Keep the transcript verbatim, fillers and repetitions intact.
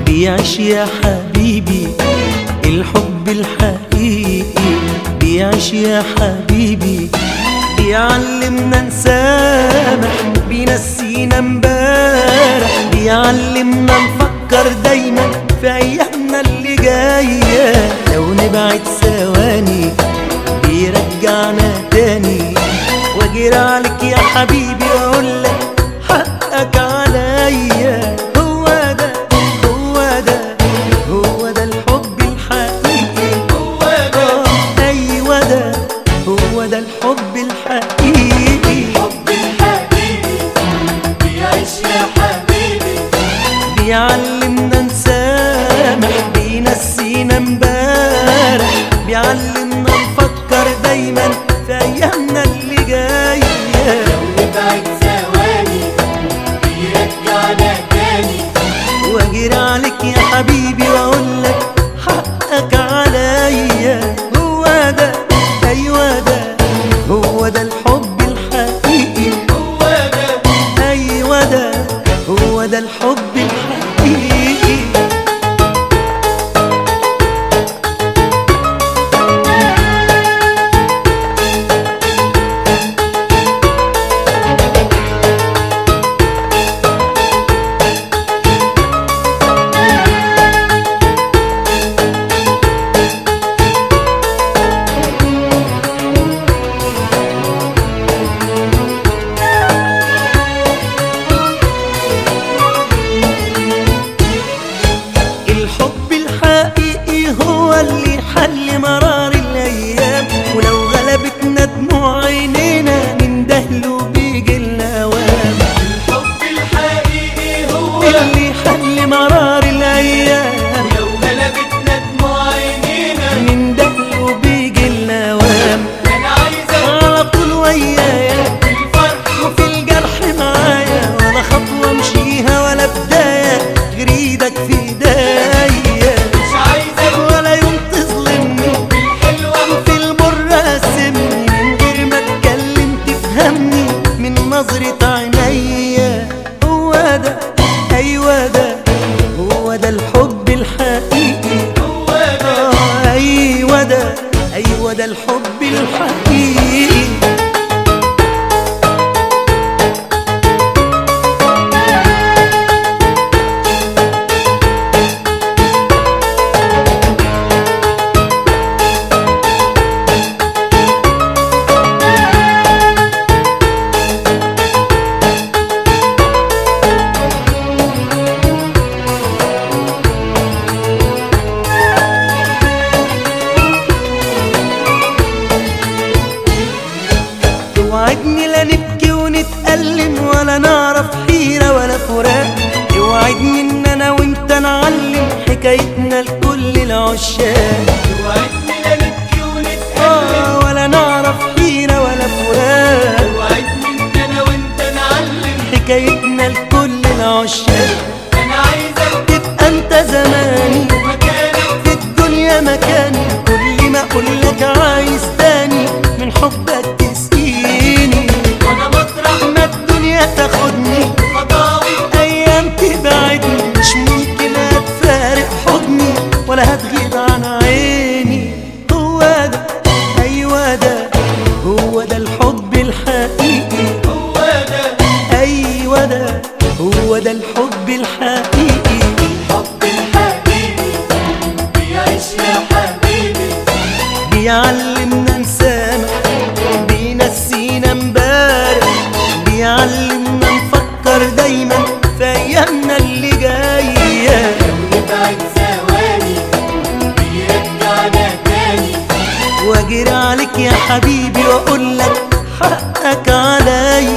بيعيش يا حبيبي الحب الحقيقي، بيعيش يا حبيبي، بيعلمنا نسامح، بينسينا امبارح، بيعلمنا نفكر دايما في ايامنا اللي جايه، لو نبعد ثواني بيرجعنا تاني، واجري عليك يا حبيبي واقولك حقك عليا. هو ده هو ده هو ده الحب الحقيقي، هو ده ايوه ده هو ده الحب الحقيقي. الحب الحقيقي بيعيش يا حبيبي، بيعلمنا نسامح، بينسينا امبارح، بيعلمنا نفكر دايما في ايامنا اللي جايه، لو نبعد ثواني بيرجعنا تاني، واجري عليك يا حبيبي واقولك حقك عليا. هو ده ايوه ده هو ده الحب الحقيقي، هو ده ايوه ده هو ده الحب الحقيقي. الحب الحقيقي هو اللي حل مرار الايام، ولو غلبتنا دموع عينينا نندهله بيجيلنا اوام. الحب الحقيقي هو اللي حل مرار الايام، لو غلبتنا دموع عينينا نندهله بيجيلنا اوام. انا عايزك على طول ويايا في الفرح وفي الجرح معايا، ولا خطوه امشيها ولا بدايه غير ايدك في ايديا، مش عايزك ولا يوم تظلمني في الحلوة وفي المر قسمني، من غير ما اتكلم تفهمني من نظرة عينيا. هو ده ايوه ده هو ده الحب الحقيقي، هو ده آه ايوه ده ايوه ده الحب الحقيقي. اوعدني لا نبكي ونتألم ولا نعرف حيرة ولا فراق، اوعدني ان انا وانت نعلم حكايتنا لكل العشاق، وعدني لا نبكي ونتألم، آه ولا نعرف حيرة ولا فراق، وعدني ان انا وانت نعلم حكايتنا لكل العشاق. انا عايزك تبقى انت زماني مكانك في الدنيا مكاني، كل ما اقولك عايز تاني من حبك تسقيني، وانا مطرح ما الدنيا تاخدني خطاوي ايام تبعدني، مش ممكن هتفارق حضني ولا هتغيب عن عيني. هو ده ايوه ده هو ده الحب الحقيقي، هو ده ايوه ده هو ده الحب الحقيقي. الحب الحقيقي بيعيش يا حبيبي، بيعلمنا نسامح، بينسينا امبارح، بيعلمنا نفكر دايما في ايامنا اللي جايه، لو نبعد ثواني بيرجعنا تاني، واجري عليك يا حبيبي واقولك حقك عليا.